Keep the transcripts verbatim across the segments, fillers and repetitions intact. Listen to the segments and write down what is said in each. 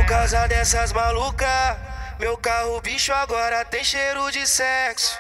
causa dessas maluca, meu carro bicho agora tem cheiro de sexo.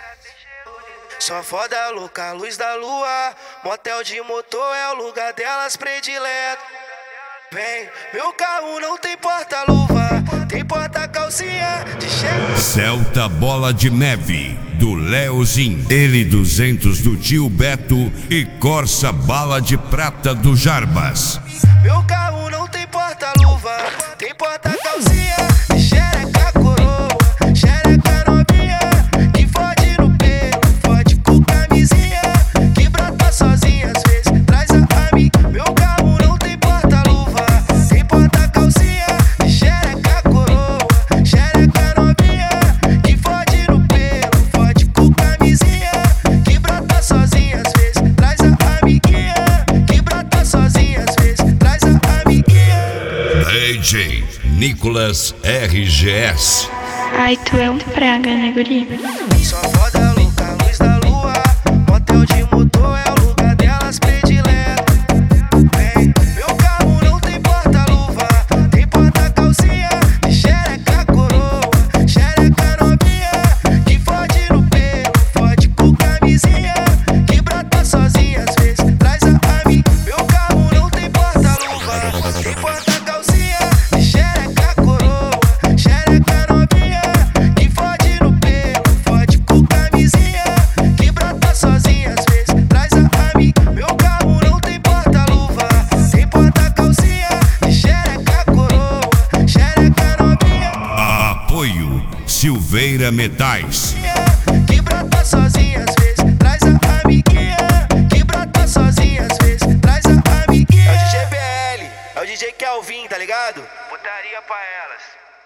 Só foda louca, luz da lua, motel de motor é o lugar delas predileto. Vem, meu carro não tem porta-luva, tem porta-calcinha de cheiro. Celta Bola de Neve, do Leozin, L duzentos do Tio Beto e Corsa Bala de Prata do Jarbas. Meu carro não tem porta-luva, tem porta-calcinha de xereca coroa, xereca novinha, que fode no pelo, fode com camisinha, que brota sozinha às vezes, traz a amiga. Meu carro não tem porta-luva, tem porta-calcinha de xereca coroa, xereca novinha, que fode no pelo, fode com camisinha, que brota sozinha às vezes, traz a amiguinha, que brota sozinha às vezes, traz a amiguinha. D J Nicolas R G S. Ai, tu é um praga, né, guri? Só foda louca, luz da lua, motel de motor é o lugar delas predileto. Vem, meu carro não tem porta-luva, tem porta-calcinha de xereca coroa, xereca novinha, que fode no pelo, fode com camisinha, que brota sozinha às vezes, traz a amiga. Meu carro não tem porta-luva, tem porta-calcinha de xereca coroa, xereca novinha, que fode no pelo, fode com camisinha, que brota sozinha às vezes, traz a amiga. Meu carro não tem porta-luva, tem porta-calcinha de xereca coroa, xereca novinha, Apoio Silveira Metais. que brota sozinha às vezes, traz a amiguinha, que brota sozinha às vezes, traz a amiguinha. É o D J B L, é o D J Kelvin, tá ligado? Putaria pra elas.